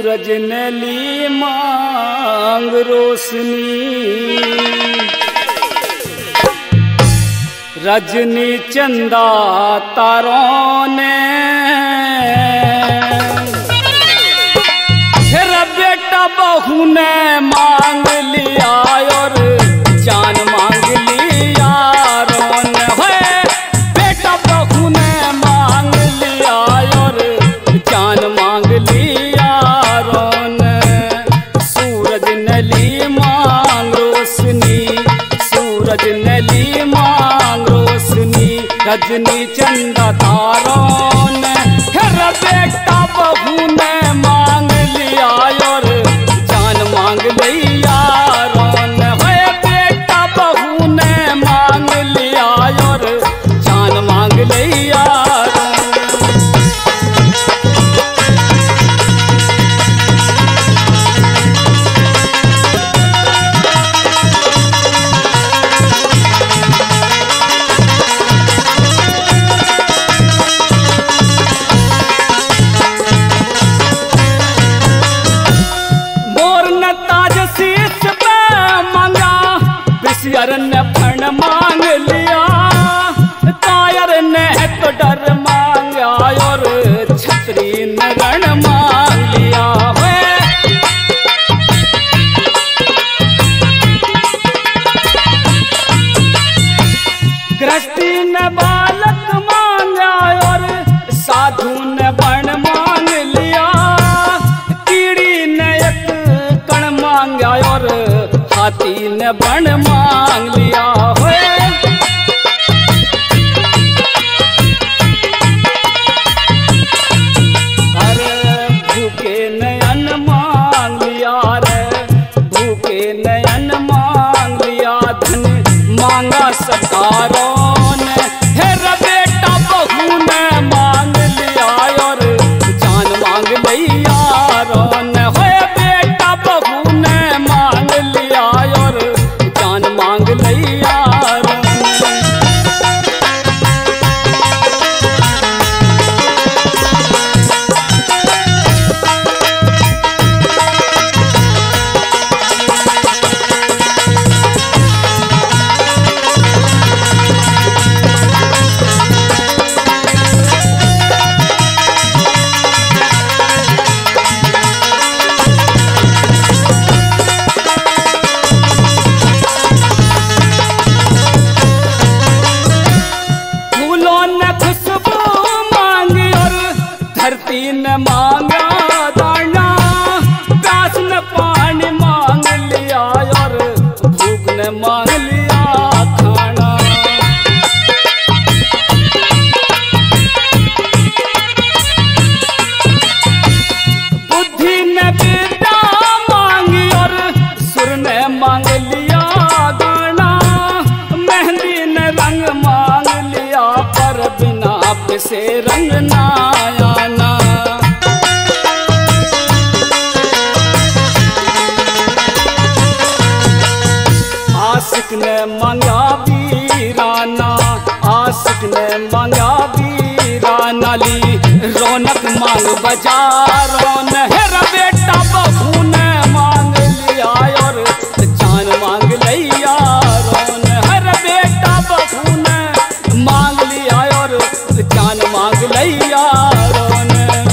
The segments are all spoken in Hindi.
सूरज ने ली मांग रोशनी, रजनी चंदा तारों ने फिर बेटा बहू ने मांग लिया और जान मांग लिया रोन है। बेटा बहू ने मांग लिया और जान मांग लिया रोन। सूरज ने ली मांग रोशनी, सूरज ने ली मांग रोशनी, रजनी चंदा तारों ने फिर बेटा बहू ने मांग लिया और जान मांग लिया रोन है। बेटा बहू ने मांग लिया और जान मांग लिया रोन। बिसियर ने फण मांग लिया, कायर ने तो डर मांगा और छतरी ने रण मांग लिया है। गृहस्थी ने बालक मांगा और साधु ने बण मांग लिया, कीड़ी ने एक कण मांगा और हाथी ने बण मांग लिया है। अरे भूखे ने अन्न मांग लिया रे, भूखे ने अन्न मांग लिया, धन मांगा सरकारों ने फिर बेटा बहू ने मांग लिया और जान मांग लिया रोन है। बेटा बहू ने मांग लिया और जान मांग लिया रोन। धरती ने मांगा दाना, प्यास ने पानी मांग लिया और भूख ने मांग लिया खाना। बुद्धि ने विद्या मांगी और सुर ने मांग लिया गाना, मेहंदी ने रंग मांग लिया पर बिना से रंग ना आना। आशिक ने मांगा वीराना, आशिक ने मांगा वीराना, ली रौनक मांग बाजारों ने है। बेटा बहू ने मांग लिया और जान मांग लिया रोन है। बेटा बहू ने मांग लिया और जान मांग लिया रोन।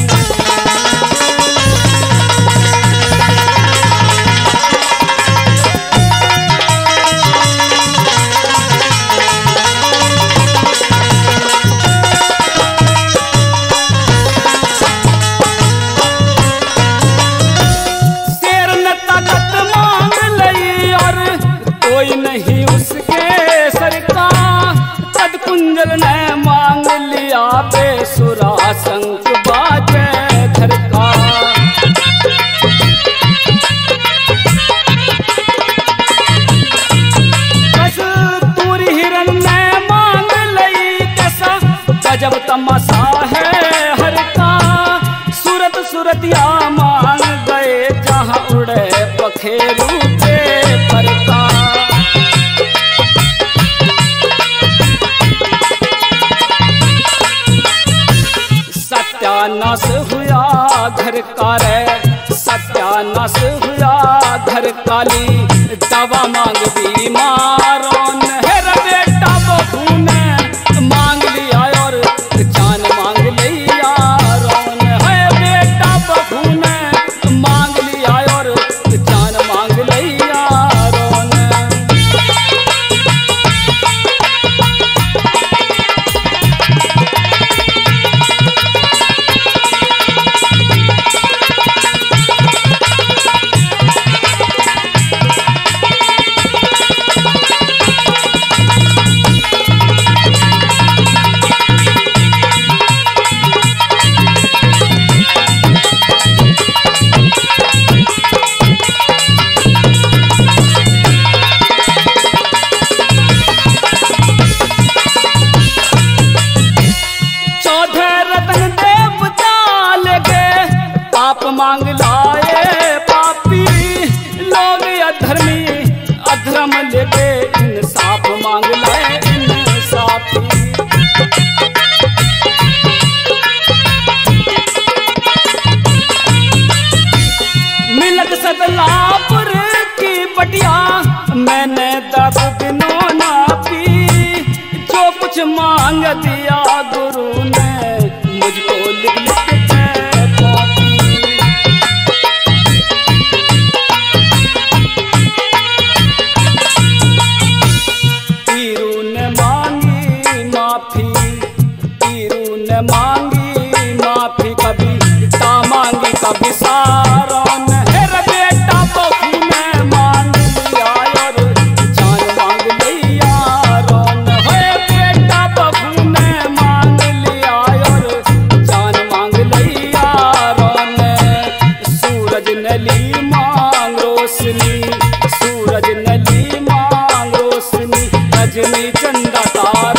शेर ने ताकत मांग ली और कोई नहीं उसके सर का, कद कुंजल ने मांग लिया बेसुरा शंख बाजे घर का। कस्तूरी हिरन ने मांग लई, कैसा गजब तमाशा है हर का। सूरत सूरतिया मांग गए जहाँ उड़े पखेरू के पर का। सत्यानाश हुआ घर का रे, सत्यानाश हुआ घर काली दवा मांग बीमारों ने। हेरा बेटा बहू ने मांग लिया और जान मांग लिया रोन। है बेटा बहू ने मांग लिया और जान मांग लिया रोन। पाप मांग लाए पापी लोग अधर्मी, अधर्म लेके इंसाफ मांग लाए इंसाफी। मिलत सदलापुर की बटिया मैंने 10 दिनों ना पी। जो कुछ मांग दिया गुरु ने मुझको लिख लिख के मांगी माफी कभी ता मांगी कभी सारों ने। हेरा बेटा बहू ने मांग लिया और जान मांग लिया रोन। है बेटा बहू ने मांग लिया और जान मांग लिया रोन। सूरज ने ली मांग रोशनी, सूरज ने ली मांग रोशनी, रजनी चंदा तारा